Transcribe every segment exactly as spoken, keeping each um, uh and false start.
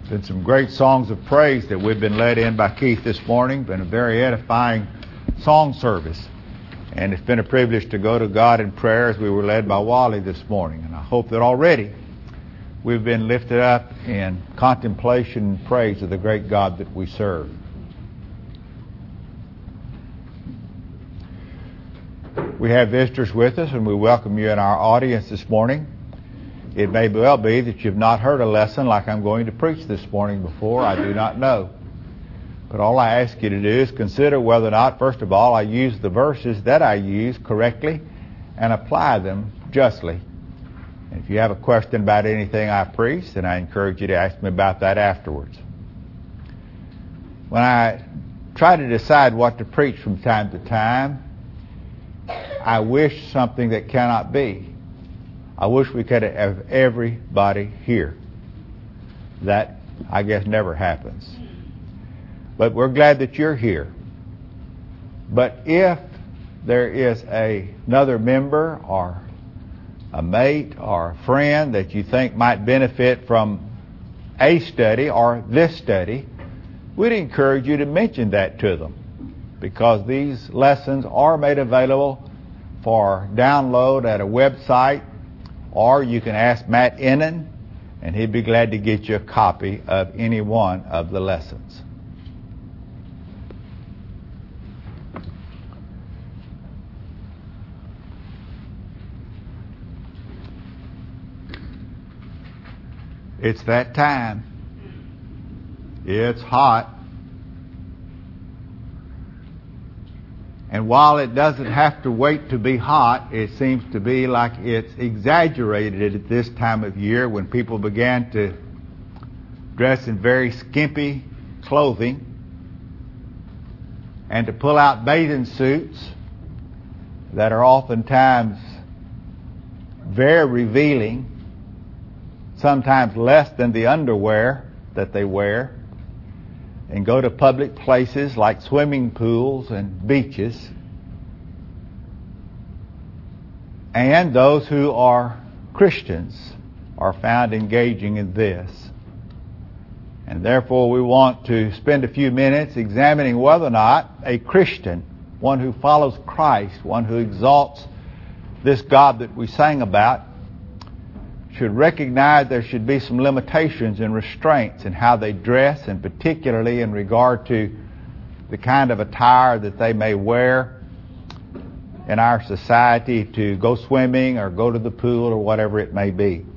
Been some great songs of praise that we've been led in by Keith this morning. Been a very edifying song service. And it's been a privilege to go to God in prayer as we were led by Wally this morning. And I hope that already we've been lifted up in contemplation and praise of the great God that we serve. We have visitors with us, and we welcome you in our audience this morning. It may well be that you've not heard a lesson like I'm going to preach this morning before. I do not know. But all I ask you to do is consider whether or not, first of all, I use the verses that I use correctly and apply them justly. And if you have a question about anything I preach, then I encourage you to ask me about that afterwards. When I try to decide what to preach from time to time, I wish something that cannot be. I wish we could have everybody here. That, I guess, never happens. But we're glad that you're here. But if there is a, another member or a mate or a friend that you think might benefit from a study or this study, we'd encourage you to mention that to them, because these lessons are made available for download at a website, or you can ask Matt Innan, and he'd be glad to get you a copy of any one of the lessons. It's that time. It's hot. And while it doesn't have to wait to be hot, it seems to be like it's exaggerated at this time of year when people began to dress in very skimpy clothing and to pull out bathing suits that are oftentimes very revealing, sometimes less than the underwear that they wear, and go to public places like swimming pools and beaches. And those who are Christians are found engaging in this. And therefore we want to spend a few minutes examining whether or not a Christian, one who follows Christ, one who exalts this God that we sang about, should recognize there should be some limitations and restraints in how they dress, and particularly in regard to the kind of attire that they may wear in our society to go swimming or go to the pool or whatever it may be.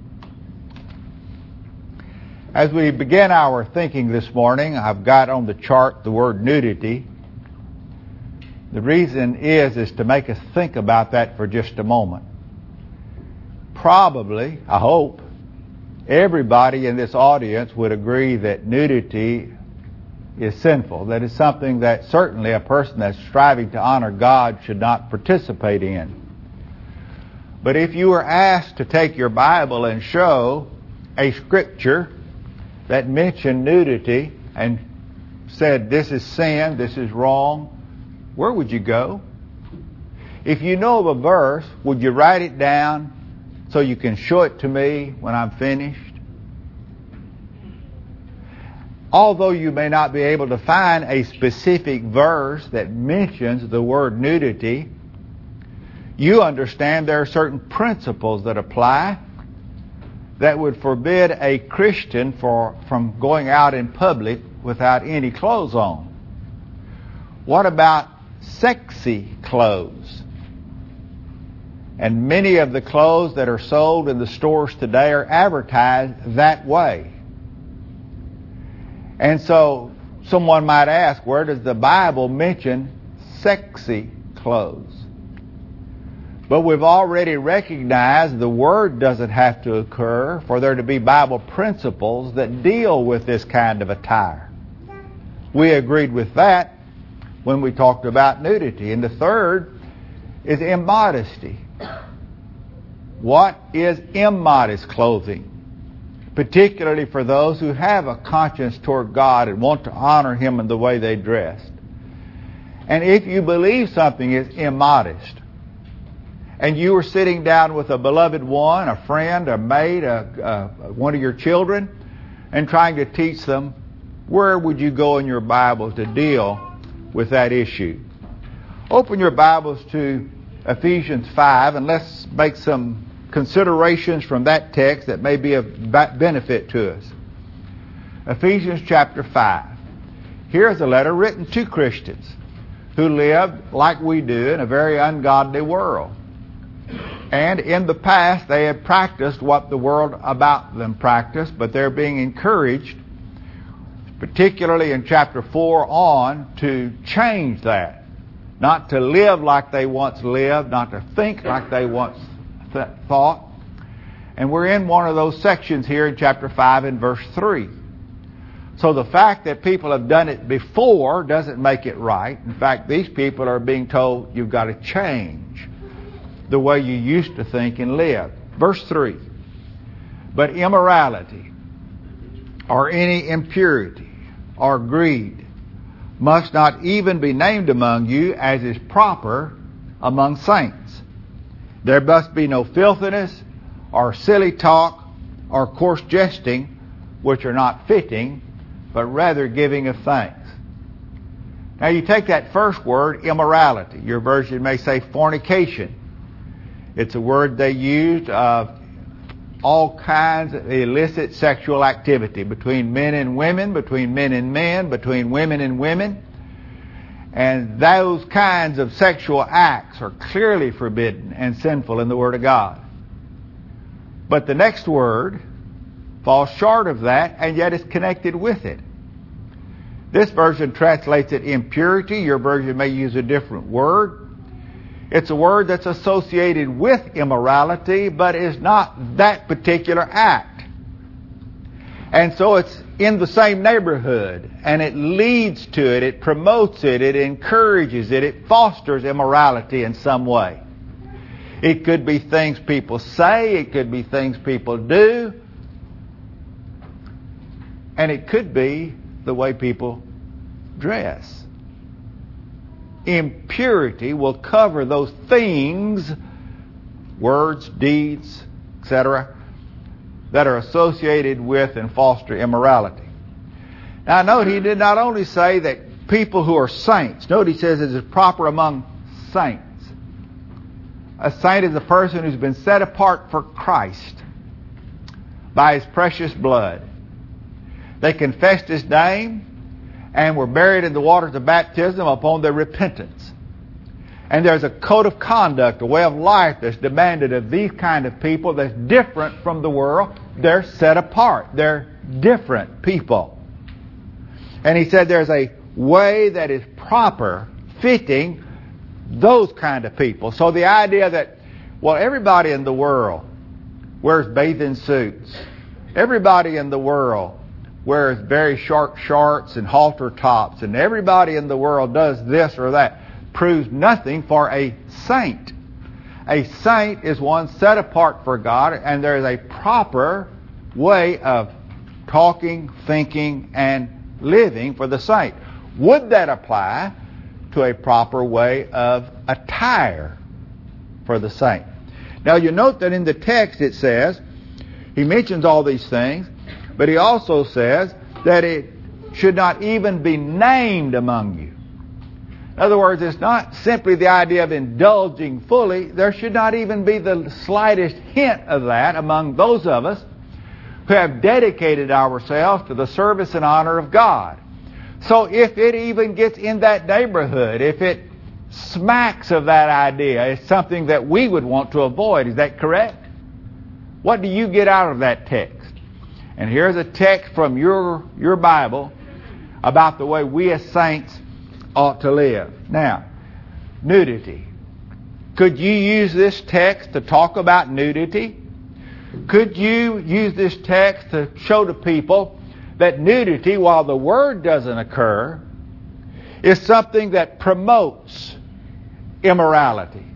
As we begin our thinking this morning, I've got on the chart the word nudity. The reason is, is to make us think about that for just a moment. Probably, I hope, everybody in this audience would agree that nudity is sinful. That is something that certainly a person that's striving to honor God should not participate in. But if you were asked to take your Bible and show a scripture that mentioned nudity and said this is sin, this is wrong, where would you go? If you know of a verse, would you write it down so you can show it to me when I'm finished? Although you may not be able to find a specific verse that mentions the word nudity, you understand there are certain principles that apply that would forbid a Christian for, from going out in public without any clothes on. What about sexy clothes? And many of the clothes that are sold in the stores today are advertised that way. And so someone might ask, where does the Bible mention sexy clothes? But we've already recognized the word doesn't have to occur for there to be Bible principles that deal with this kind of attire. We agreed with that when we talked about nudity. And the third is immodesty. What is immodest clothing? Particularly for those who have a conscience toward God and want to honor Him in the way they dressed. And if you believe something is immodest, and you were sitting down with a beloved one, a friend, a mate, a, a, one of your children, and trying to teach them, where would you go in your Bible to deal with that issue? Open your Bibles to Ephesians five, and let's make some considerations from that text that may be of benefit to us. Ephesians chapter five. Here's a letter written to Christians who lived like we do in a very ungodly world. And in the past they had practiced what the world about them practiced, but they're being encouraged, particularly in chapter four on, to change that. Not to live like they once lived, not to think like they once th- thought. And we're in one of those sections here in chapter five and verse three. So the fact that people have done it before doesn't make it right. In fact, these people are being told you've got to change the way you used to think and live. Verse three. But immorality, or any impurity, or greed, must not even be named among you, as is proper among saints. There must be no filthiness, or silly talk, or coarse jesting, which are not fitting, but rather giving of thanks. Now you take that first word, immorality. Your version may say fornication. It's a word they used of all kinds of illicit sexual activity between men and women, between men and men, between women and women. And those kinds of sexual acts are clearly forbidden and sinful in the Word of God. But the next word falls short of that, and yet is connected with it. This version translates it impurity. Your version may use a different word. It's a word that's associated with immorality, but is not that particular act. And so it's in the same neighborhood, and it leads to it, it promotes it, it encourages it, it fosters immorality in some way. It could be things people say, it could be things people do, and it could be the way people dress. Impurity will cover those things, words, deeds, et cetera, that are associated with and foster immorality. Now note, he did not only say that people who are saints. Note he says it is proper among saints. A saint is a person who's been set apart for Christ by His precious blood. They confessed His name and were buried in the waters of baptism upon their repentance. And there's a code of conduct, a way of life that's demanded of these kind of people that's different from the world. They're set apart. They're different people. And he said there's a way that is proper, fitting those kind of people. So the idea that, well, everybody in the world wears bathing suits. Everybody in the world wears very short shorts and halter tops, and everybody in the world does this or that, proves nothing for a saint. A saint is one set apart for God, and there is a proper way of talking, thinking, and living for the saint. Would that apply to a proper way of attire for the saint? Now you note that in the text it says, he mentions all these things, but he also says that it should not even be named among you. In other words, it's not simply the idea of indulging fully. There should not even be the slightest hint of that among those of us who have dedicated ourselves to the service and honor of God. So if it even gets in that neighborhood, if it smacks of that idea, it's something that we would want to avoid. Is that correct? What do you get out of that text? And here's a text from your, your Bible about the way we as saints ought to live. Now, nudity. Could you use this text to talk about nudity? Could you use this text to show to people that nudity, while the word doesn't occur, is something that promotes immorality?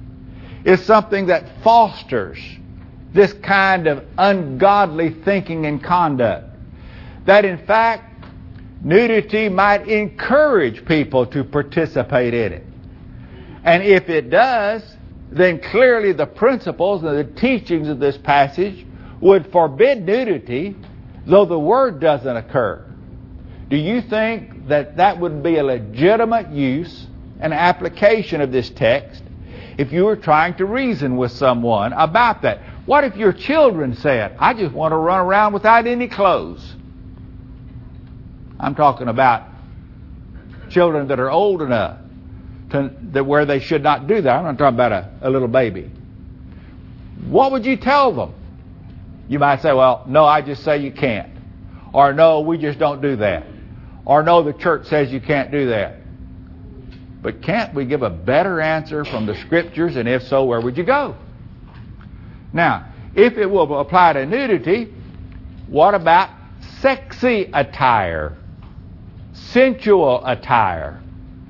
Is something that fosters this kind of ungodly thinking and conduct. That in fact, nudity might encourage people to participate in it. And if it does, then clearly the principles and the teachings of this passage would forbid nudity, though the word doesn't occur. Do you think that that would be a legitimate use and application of this text if you were trying to reason with someone about that? What if your children said, I just want to run around without any clothes? I'm talking about children that are old enough to, that where they should not do that. I'm not talking about a, a little baby. What would you tell them? You might say, well, no, I just say you can't. Or no, we just don't do that. Or no, the church says you can't do that. But can't we give a better answer from the Scriptures? And if so, where would you go? Now, if it will apply to nudity, what about sexy attire? Sensual attire?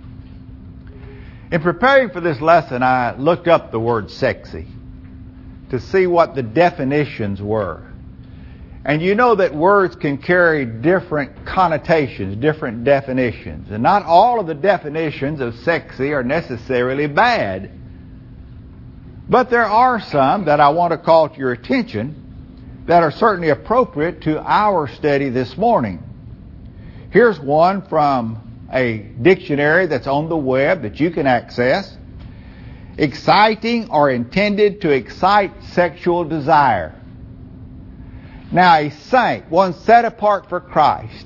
In preparing for this lesson, I looked up the word sexy to see what the definitions were. And you know that words can carry different connotations, different definitions. And not all of the definitions of sexy are necessarily bad. But there are some that I want to call to your attention that are certainly appropriate to our study this morning. Here's one from a dictionary that's on the web that you can access. Exciting or intended to excite sexual desire. Now, a saint, one set apart for Christ,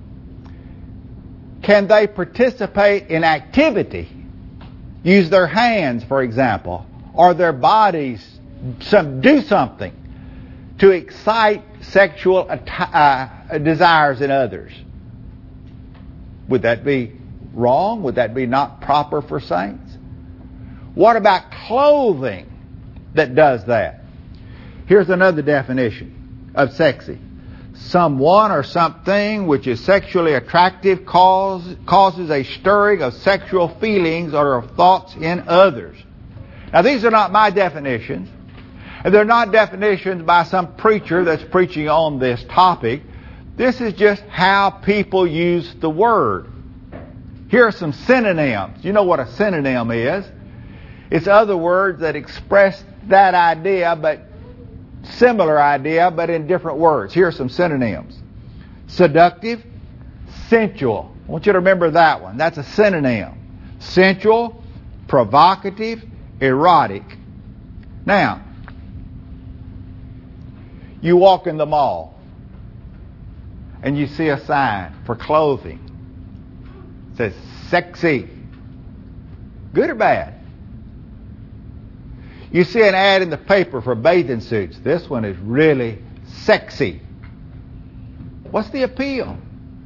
can they participate in activity? Use their hands, for example, or their bodies, some, do something to excite sexual uh, desires in others. Would that be wrong? Would that be not proper for saints? What about clothing that does that? Here's another definition of sexy. Someone or something which is sexually attractive cause, causes a stirring of sexual feelings or of thoughts in others. Now, these are not my definitions. And they're not definitions by some preacher that's preaching on this topic. This is just how people use the word. Here are some synonyms. You know what a synonym is. It's other words that express that idea, but similar idea, but in different words. Here are some synonyms. Seductive, sensual. I want you to remember that one. That's a synonym. Sensual, provocative, erotic. Now, you walk in the mall and you see a sign for clothing. It says sexy. Good or bad? You see an ad in the paper for bathing suits. This one is really sexy. What's the appeal?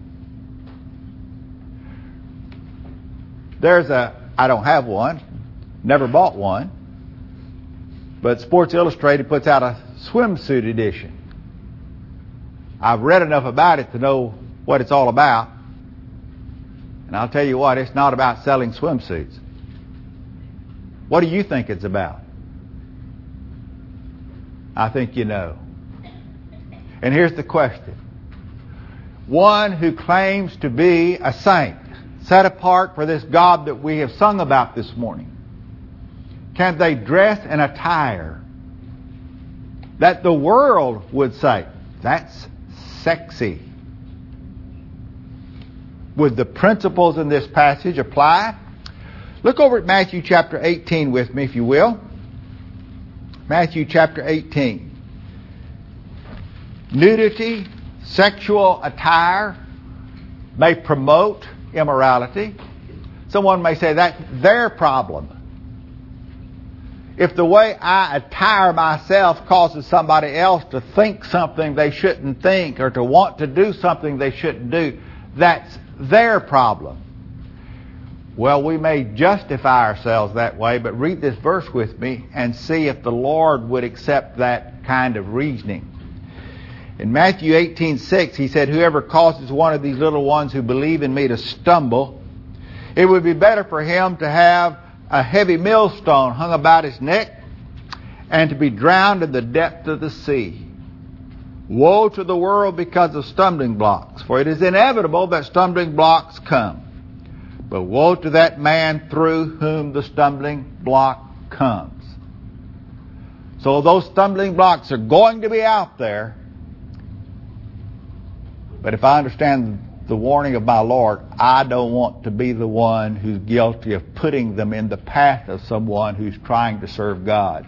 There's a, I don't have one, never bought one, but Sports Illustrated puts out a swimsuit edition. I've read enough about it to know what it's all about. And I'll tell you what, it's not about selling swimsuits. What do you think it's about? I think you know. And here's the question. One who claims to be a saint, set apart for this God that we have sung about this morning, can they dress in attire that the world would say, that's sexy? Would the principles in this passage apply? Look over at Matthew chapter eighteen with me, if you will. Matthew chapter eighteen. Nudity, sexual attire may promote immorality. Someone may say that's their problem. If the way I attire myself causes somebody else to think something they shouldn't think or to want to do something they shouldn't do, that's their problem. Well, we may justify ourselves that way, but read this verse with me and see if the Lord would accept that kind of reasoning. In Matthew eighteen six, he said, whoever causes one of these little ones who believe in me to stumble, it would be better for him to have a heavy millstone hung about his neck and to be drowned in the depth of the sea. Woe to the world because of stumbling blocks, for it is inevitable that stumbling blocks come. But woe to that man through whom the stumbling block comes. So those stumbling blocks are going to be out there. But if I understand the warning of my Lord, I don't want to be the one who's guilty of putting them in the path of someone who's trying to serve God.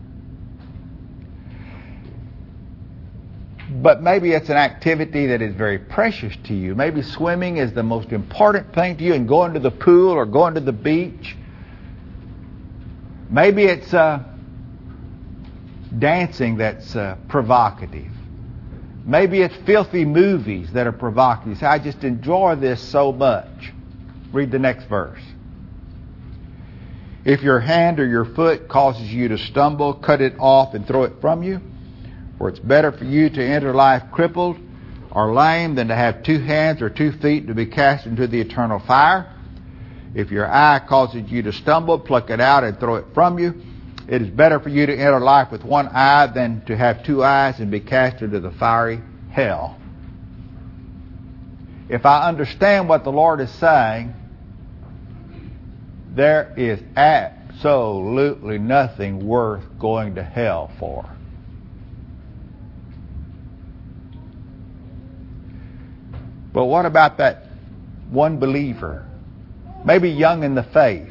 But maybe it's an activity that is very precious to you. Maybe swimming is the most important thing to you, and going to the pool or going to the beach. Maybe it's uh, dancing that's uh, provocative. Maybe it's filthy movies that are provocative. You say, I just enjoy this so much. Read the next verse. If your hand or your foot causes you to stumble, cut it off and throw it from you. For it's better for you to enter life crippled or lame than to have two hands or two feet to be cast into the eternal fire. If your eye causes you to stumble, pluck it out and throw it from you. It is better for you to enter life with one eye than to have two eyes and be cast into the fiery hell. If I understand what the Lord is saying, there is absolutely nothing worth going to hell for. But what about that one believer, maybe young in the faith?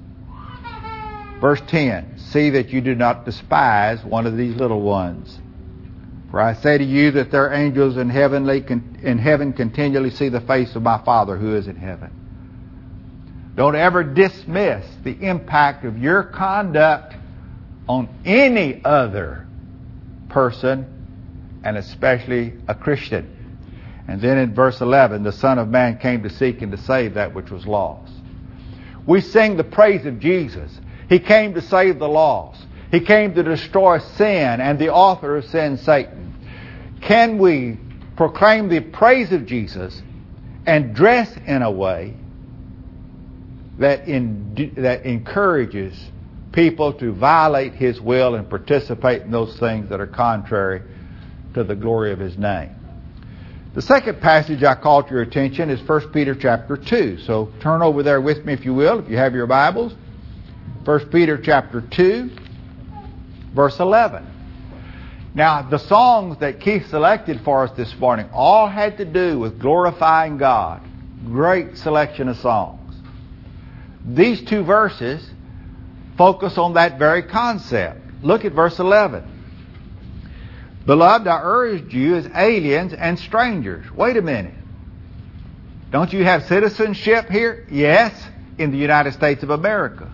Verse ten, see that you do not despise one of these little ones. For I say to you that their angels in heavenly in heaven continually see the face of my Father who is in heaven. Don't ever dismiss the impact of your conduct on any other person, and especially a Christian. And then in verse eleven, the Son of Man came to seek and to save that which was lost. We sing the praise of Jesus. He came to save the lost. He came to destroy sin and the author of sin, Satan. Can we proclaim the praise of Jesus and dress in a way that, in, that encourages people to violate His will and participate in those things that are contrary to the glory of His name? The second passage I call to your attention is First Peter chapter two. So turn over there with me if you will, if you have your Bibles. First Peter chapter two, verse eleven. Now, the songs that Keith selected for us this morning all had to do with glorifying God. Great selection of songs. These two verses focus on that very concept. Look at verse eleven. Beloved, I urge you as aliens and strangers. Wait a minute. Don't you have citizenship here? Yes, in the United States of America.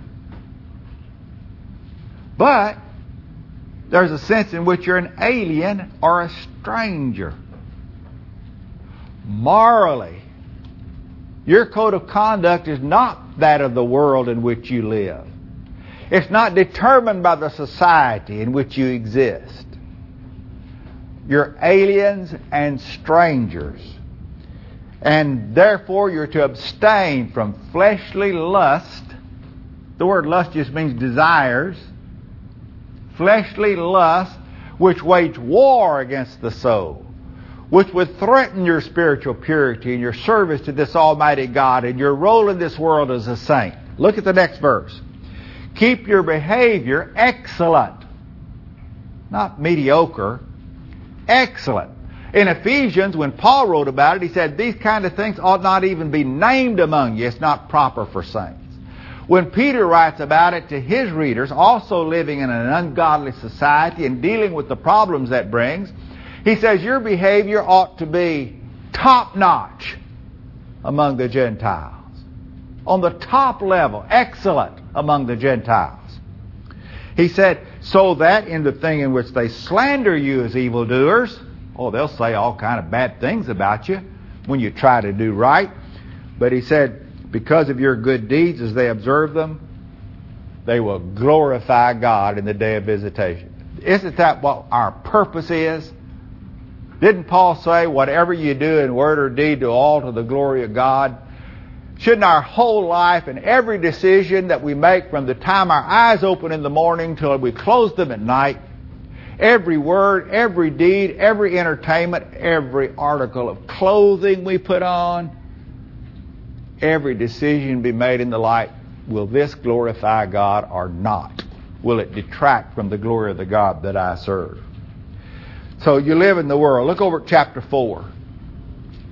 But there's a sense in which you're an alien or a stranger. Morally, your code of conduct is not that of the world in which you live. It's not determined by the society in which you exist. You're aliens and strangers. And therefore you're to abstain from fleshly lust. The word lust just means desires. Fleshly lust, which wage war against the soul, which would threaten your spiritual purity and your service to this Almighty God and your role in this world as a saint. Look at the next verse. Keep your behavior excellent, not mediocre, excellent. In Ephesians, when Paul wrote about it, he said these kind of things ought not even be named among you. It's not proper for saints. When Peter writes about it to his readers, also living in an ungodly society and dealing with the problems that brings, he says your behavior ought to be top-notch among the Gentiles. On the top level, excellent among the Gentiles. He said, so that in the thing in which they slander you as evildoers, oh, they'll say all kind of bad things about you when you try to do right. But he said, because of your good deeds as they observe them, they will glorify God in the day of visitation. Isn't that what our purpose is? Didn't Paul say, whatever you do in word or deed, do all to the glory of God? Shouldn't our whole life and every decision that we make from the time our eyes open in the morning till we close them at night, every word, every deed, every entertainment, every article of clothing we put on, every decision be made in the light, will this glorify God or not? Will it detract from the glory of the God that I serve? So you live in the world. Look over at chapter four.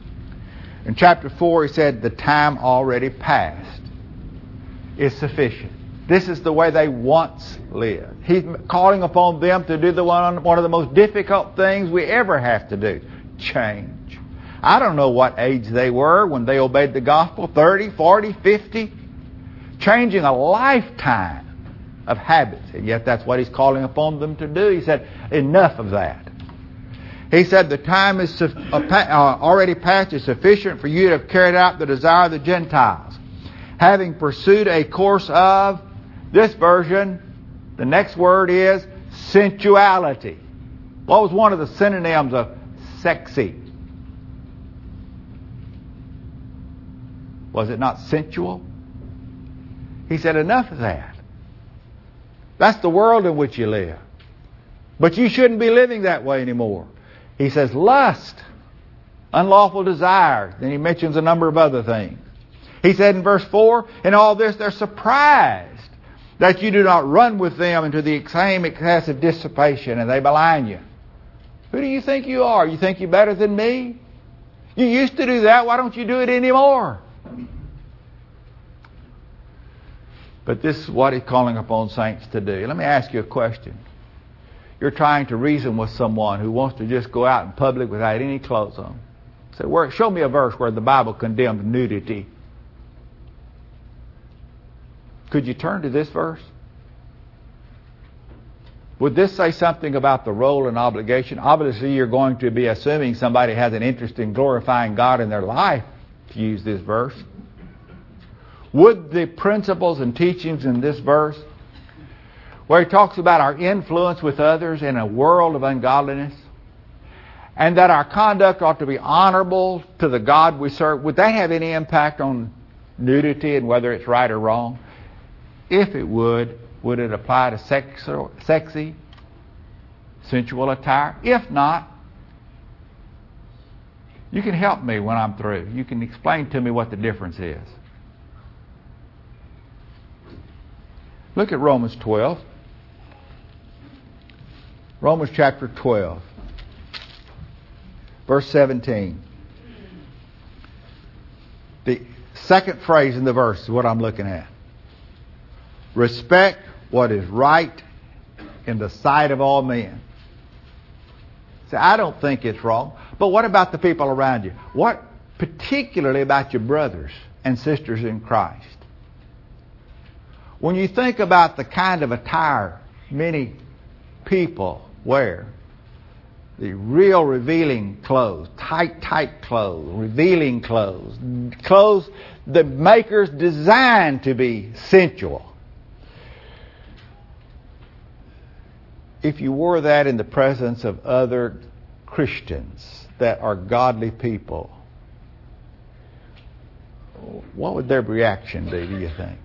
In chapter four, he said, the time already past is sufficient. This is the way they once lived. He's calling upon them to do the one, one of the most difficult things we ever have to do. Change. I don't know what age they were when they obeyed the gospel. thirty, forty, fifty. Changing a lifetime of habits. And yet that's what he's calling upon them to do. He said, enough of that. He said the time is uh, already past is sufficient for you to have carried out the desire of the Gentiles, having pursued a course of, this version, the next word is sensuality. What was one of the synonyms of sexy? Was it not sensual? He said, enough of that. That's the world in which you live. But you shouldn't be living that way anymore. He says lust, unlawful desire. Then he mentions a number of other things. He said in verse four, in all this they're surprised that you do not run with them into the same excessive dissipation, and they malign you. Who do you think you are? You think you're better than me? You used to do that. Why don't you do it anymore? But this is what he's calling upon saints to do. Let me ask you a question. You're trying to reason with someone who wants to just go out in public without any clothes on. Say, where, show me a verse where the Bible condemns nudity. Could you turn to this verse? Would this say something about the role and obligation? Obviously, you're going to be assuming somebody has an interest in glorifying God in their life to use this verse. Would the principles and teachings in this verse, where he talks about our influence with others in a world of ungodliness, and that our conduct ought to be honorable to the God we serve, would that have any impact on nudity and whether it's right or wrong? If it would, would it apply to sexual, sexy, sensual attire? If not, you can help me when I'm through. You can explain to me what the difference is. Look at Romans twelve. Romans chapter twelve, verse seventeen. The second phrase in the verse is what I'm looking at. Respect what is right in the sight of all men. See, I don't think it's wrong. But what about the people around you? What particularly about your brothers and sisters in Christ? When you think about the kind of attire many people wear, the real revealing clothes, tight, tight clothes, revealing clothes, clothes the makers designed to be sensual. If you wore that in the presence of other Christians that are godly people, what would their reaction be, do you think?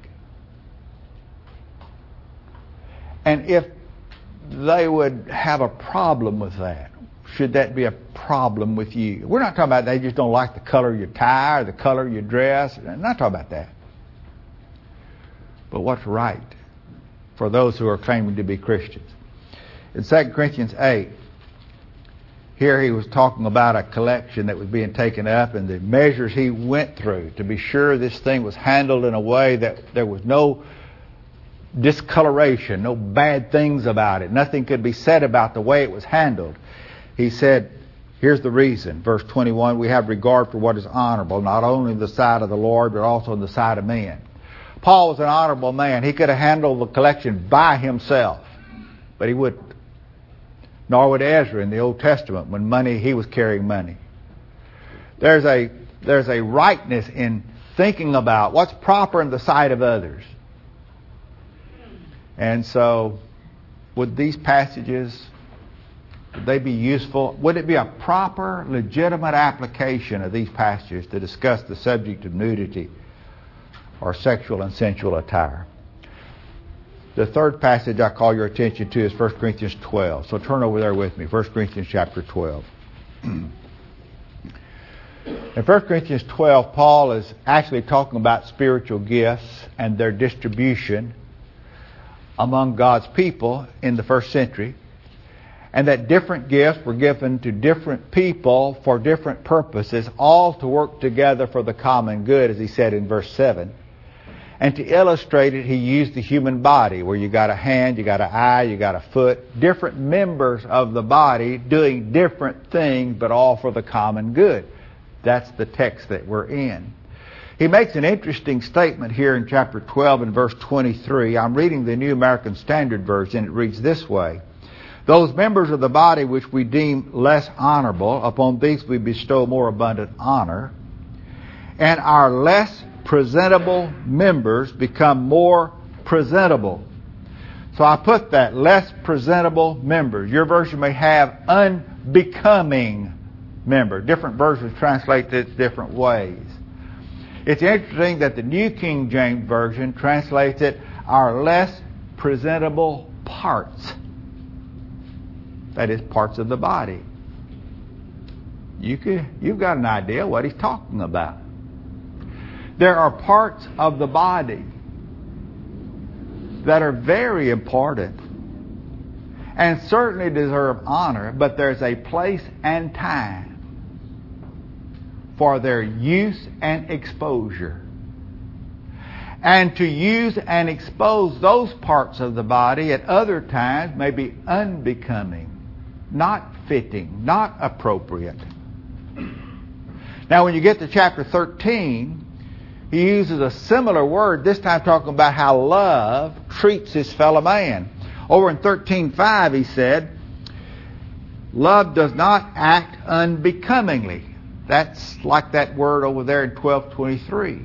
And if they would have a problem with that, should that be a problem with you? We're not talking about they just don't like the color of your tie or the color of your dress. I'm not talking about that. But what's right for those who are claiming to be Christians? In Second Corinthians eight, here he was talking about a collection that was being taken up and the measures he went through to be sure this thing was handled in a way that there was no discoloration, no bad things about it. Nothing could be said about the way it was handled. He said, here's the reason. Verse twenty-one, we have regard for what is honorable, not only in the sight of the Lord, but also in the sight of men. Paul was an honorable man. He could have handled the collection by himself, but he wouldn't. Nor would Ezra in the Old Testament when money he was carrying money. There's a there's a rightness in thinking about what's proper in the sight of others. And so, would these passages, would they be useful? Would it be a proper, legitimate application of these passages to discuss the subject of nudity or sexual and sensual attire? The third passage I call your attention to is First Corinthians twelve. So turn over there with me, First Corinthians chapter twelve. In First Corinthians twelve, Paul is actually talking about spiritual gifts and their distribution among God's people in the first century. and that different gifts were given to different people for different purposes, all to work together for the common good, as he said in verse seven. And to illustrate it, he used the human body, where you got a hand, you got an eye, you got a foot, different members of the body doing different things, but all for the common good. That's the text that we're in. He makes an interesting statement here in chapter twelve and verse twenty-three. I'm reading the New American Standard Version. It reads this way: "Those members of the body which we deem less honorable, upon these we bestow more abundant honor. And our less presentable members become more presentable." So I put that, less presentable members. Your version may have unbecoming members. Different versions translate this different ways. It's interesting that the New King James Version translates it, our less presentable parts. That is, parts of the body. You could, you've got an idea what he's talking about. There are parts of the body that are very important and certainly deserve honor, but there's a place and time for their use and exposure. And to use and expose those parts of the body at other times may be unbecoming, not fitting, not appropriate. Now when you get to chapter thirteen, he uses a similar word, this time talking about how love treats his fellow man. Over in thirteen five he said, "Love does not act unbecomingly." That's like that word over there in twelve twenty-three.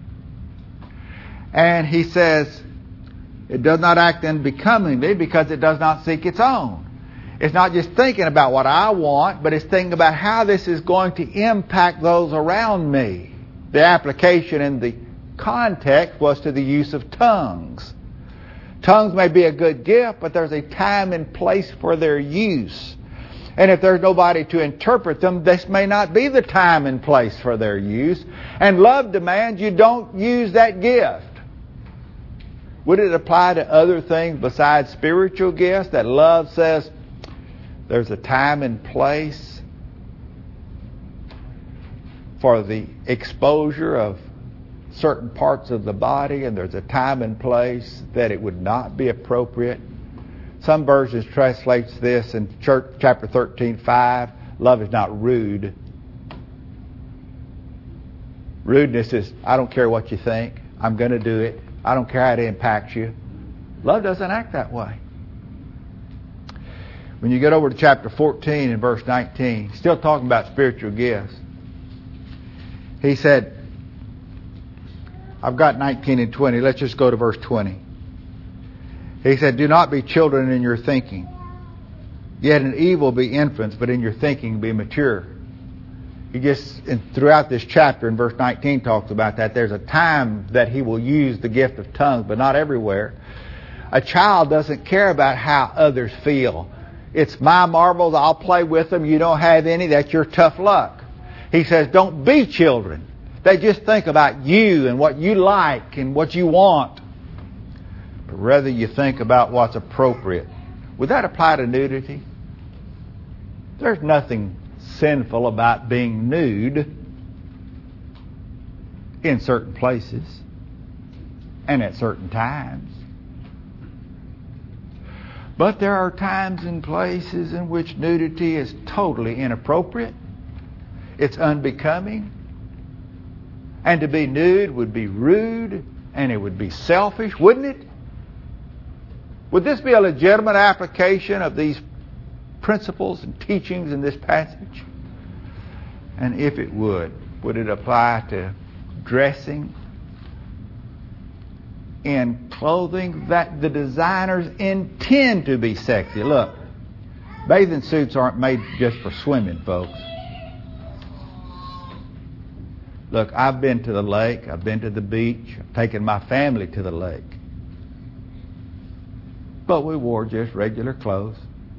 And he says, it does not act unbecomingly because it does not seek its own. It's not just thinking about what I want, but it's thinking about how this is going to impact those around me. The application in the context was to the use of tongues. Tongues may be a good gift, but there's a time and place for their use. And if there's nobody to interpret them, this may not be the time and place for their use. And love demands you don't use that gift. Would it apply to other things besides spiritual gifts, that love says there's a time and place for the exposure of certain parts of the body, and there's a time and place that it would not be appropriate? Some versions translates this in church, chapter thirteen five, love is not rude. Rudeness is, I don't care what you think, I'm going to do it. I don't care how it impacts you. Love doesn't act that way. When you get over to chapter fourteen and verse nineteen, still talking about spiritual gifts, he said, I've got nineteen and twenty, let's just go to verse twenty. He said, "Do not be children in your thinking, yet in evil be infants, but in your thinking be mature." He just, and throughout this chapter in verse nineteen talks about that. There's a time that he will use the gift of tongues, but not everywhere. A child doesn't care about how others feel. It's my marbles, I'll play with them. You don't have any, that's your tough luck. He says, don't be children. They just think about you and what you like and what you want. But rather you think about what's appropriate. Would that apply to nudity? There's nothing sinful about being nude in certain places and at certain times. But there are times and places in which nudity is totally inappropriate. It's unbecoming. And to be nude would be rude, and it would be selfish, wouldn't it? Would this be a legitimate application of these principles and teachings in this passage? And if it would, would it apply to dressing in clothing that the designers intend to be sexy? Look, bathing suits aren't made just for swimming, folks. Look, I've been to the lake, I've been to the beach, I've taken my family to the lake. But we wore just regular clothes.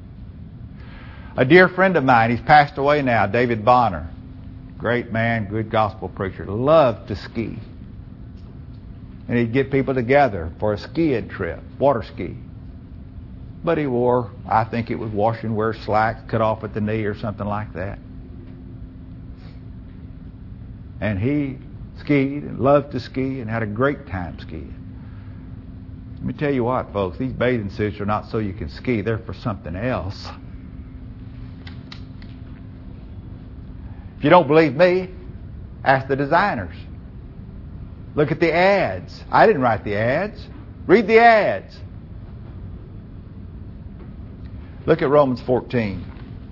A dear friend of mine, he's passed away now, David Bonner. Great man, good gospel preacher, loved to ski. And he'd get people together for a skiing trip, water ski. But he wore, I think it was wash and wear slacks cut off at the knee or something like that. And he skied and loved to ski and had a great time skiing. Let me tell you what, folks, these bathing suits are not so you can ski. They're for something else. If you don't believe me, ask the designers. Look at the ads. I didn't write the ads. Read the ads. Look at Romans fourteen.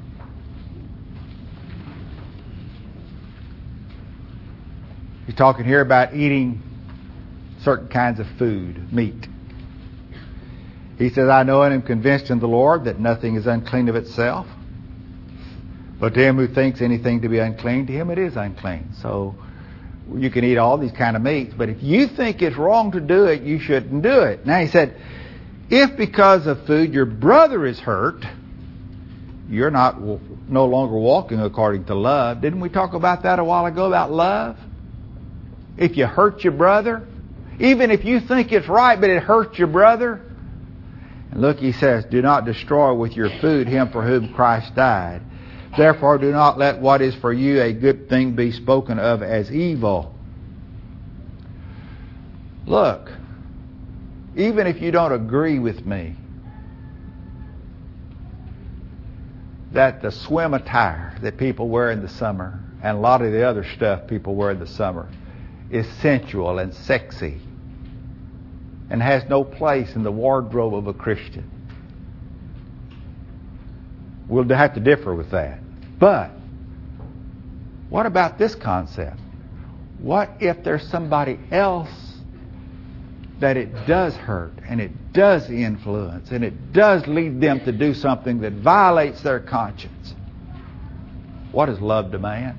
He's talking here about eating certain kinds of food, meat. He says, I know and am convinced in the Lord that nothing is unclean of itself. But to him who thinks anything to be unclean, to him it is unclean. So you can eat all these kind of meats, but if you think it's wrong to do it, you shouldn't do it. Now he said, if because of food your brother is hurt, you're not no longer walking according to love. Didn't we talk about that a while ago, about love? If you hurt your brother, even if you think it's right, but it hurts your brother. And look, he says, do not destroy with your food him for whom Christ died. Therefore, do not let what is for you a good thing be spoken of as evil. Look, even if you don't agree with me that the swim attire that people wear in the summer and a lot of the other stuff people wear in the summer is sensual and sexy and has no place in the wardrobe of a Christian. We'll have to differ with that. But what about this concept? What if there's somebody else that it does hurt and it does influence and it does lead them to do something that violates their conscience? What does love demand?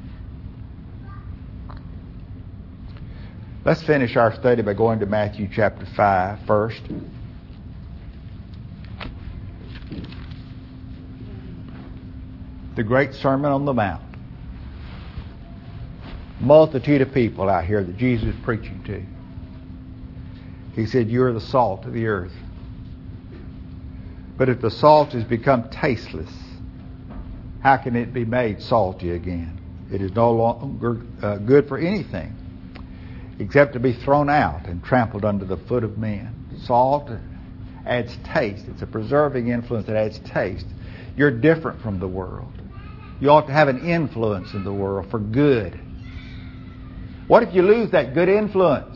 Let's finish our study by going to Matthew chapter five first. The great Sermon on the Mount. Multitude of people out here that Jesus is preaching to. He said, you are the salt of the earth. But if the salt has become tasteless, how can it be made salty again? It is no longer uh, good for anything except to be thrown out and trampled under the foot of men. Salt adds taste. It's a preserving influence that adds taste. You're different from the world. You ought to have an influence in the world for good. What if you lose that good influence?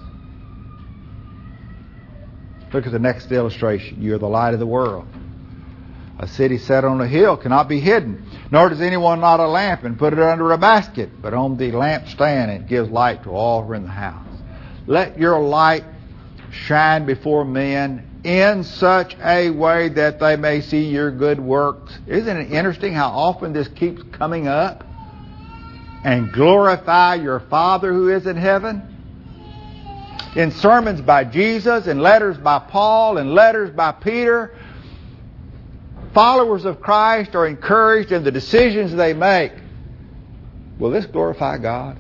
Look at the next illustration. You're the light of the world. A city set on a hill cannot be hidden, nor does anyone light a lamp and put it under a basket, but on the lampstand it gives light to all who are in the house. Let your light shine before men in such a way that they may see your good works. Isn't it interesting how often this keeps coming up? And glorify your Father who is in heaven. In sermons by Jesus, in letters by Paul, in letters by Peter, followers of Christ are encouraged in the decisions they make. Will this glorify God?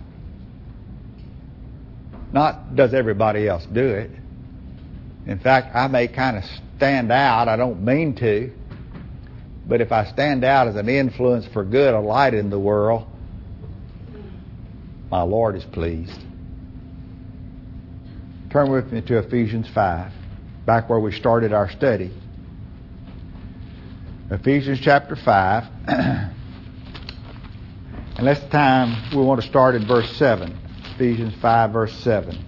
Not does everybody else do it. In fact, I may kind of stand out. I don't mean to. But if I stand out as an influence for good, a light in the world, my Lord is pleased. Turn with me to Ephesians five, back where we started our study. Ephesians chapter five. And this time we want to start in verse seven. Ephesians five, verse seven.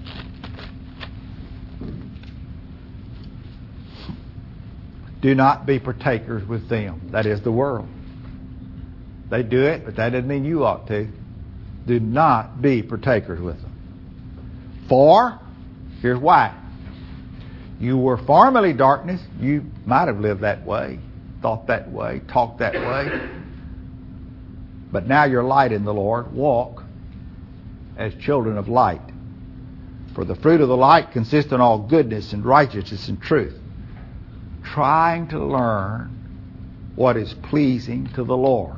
Do not be partakers with them. That is the world. They do it, but that doesn't mean you ought to. Do not be partakers with them. For, here's why. You were formerly darkness. You might have lived that way, thought that way, talked that way. But now you're light in the Lord. Walk as children of light. For the fruit of the light consists in all goodness and righteousness and truth, trying to learn what is pleasing to the Lord.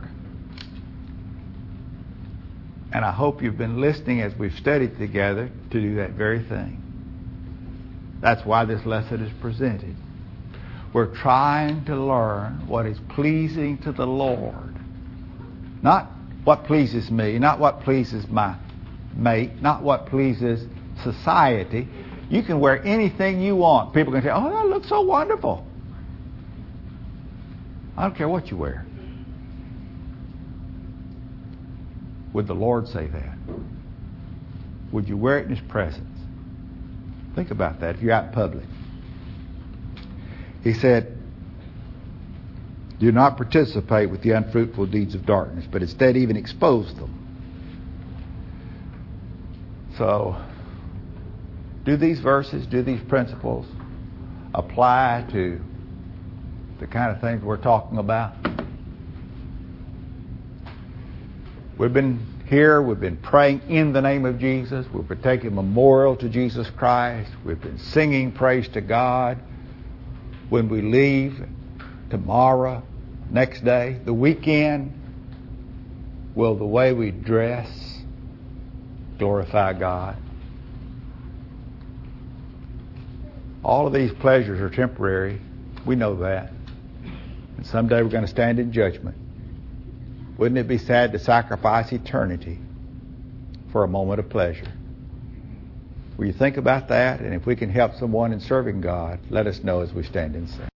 And I hope you've been listening as we've studied together to do that very thing. That's why this lesson is presented. We're trying to learn what is pleasing to the Lord. Not what pleases me, not what pleases my mate, not what pleases society. You can wear anything you want. People can say, oh, that looks so wonderful. I don't care what you wear. Would the Lord say that? Would you wear it in His presence? Think about that if you're out in public. He said, do not participate with the unfruitful deeds of darkness, but instead even expose them. So, do these verses, do these principles apply to the kind of things we're talking about? We've been here, we've been praying in the name of Jesus, we've been taking memorial to Jesus Christ, we've been singing praise to God. When we leave tomorrow, next day, the weekend, will the way we dress glorify God? All of these pleasures are temporary. We know that. And someday we're going to stand in judgment. Wouldn't it be sad to sacrifice eternity for a moment of pleasure? Will you think about that? And if we can help someone in serving God, let us know as we stand and sing.